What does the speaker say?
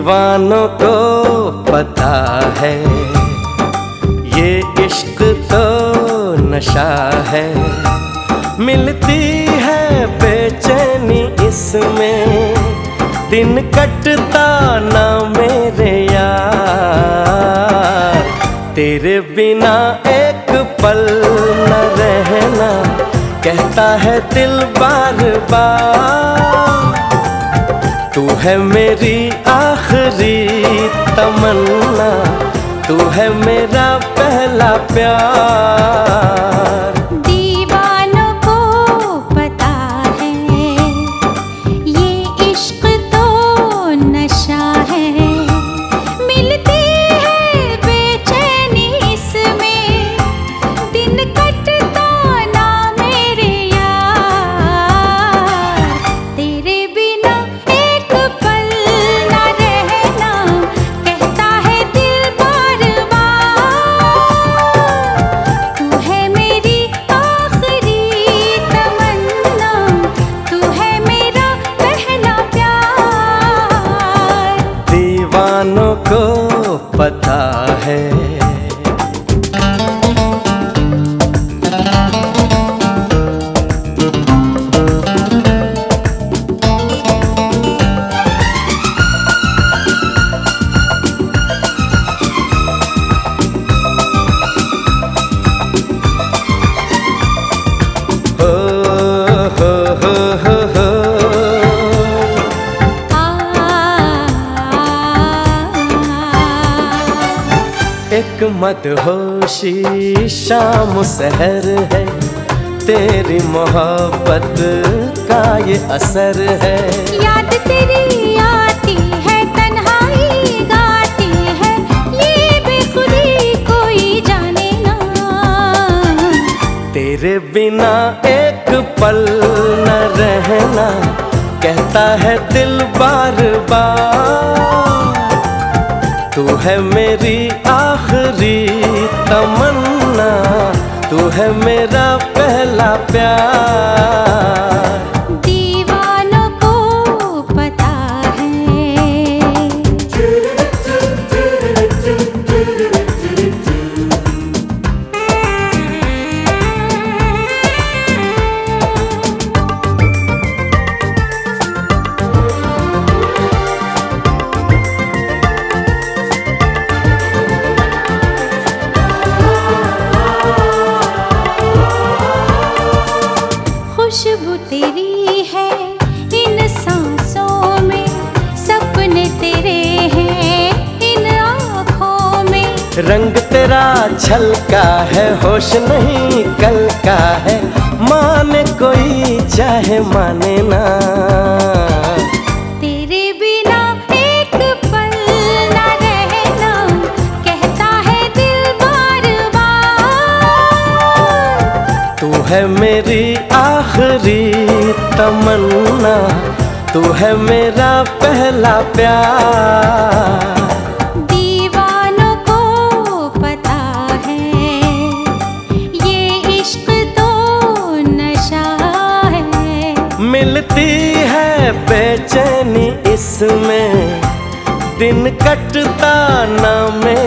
दीवानों को पता है ये इश्क तो नशा है, मिलती है बेचैनी इसमें, दिन कटता ना मेरे यार, तेरे बिना एक पल न रहना, कहता है दिल बार बार, तू है मेरी आखिरी तमन्ना, तू है मेरा पहला प्यार। दीवानों को पता है ये इश्क तो नशा है, मिलती है बेचैनी इसमें, दिन कटता ना मेरे यार, तेरे बिना एक पल ना रहना, कहता है दिल बार बार, तू है मेरी आखिरी तमन्ना, तू है मेरा पहला प्यार। दीवानों को पता है। एक मदहोशी शाम सहर है, तेरी मोहब्बत का ये असर है, याद तेरी आती है, तन्हाई गाती है, ये बेखुदी कोई जाने ना, तेरे बिना एक पल न रहना, कहता है दिल बार बार, तू है मेरी आखिरी तमन्ना, तू है मेरा पहला प्यार। दीवानों को पता है। खुशबू तेरी है इन सांसों में, सपने तेरे हैं इन आँखों में, रंग तेरा छलका है, होश नहीं कल का है, माने कोई चाहे माने ना, तेरे बिना एक पल ना रहना, कहता है दिल बार बार, तू है मेरी आखिरी तमन्ना, तू है मेरा पहला प्यार। दीवानों को पता है ये इश्क तो नशा है, मिलती है बेचैनी इसमें, दिन कटता ना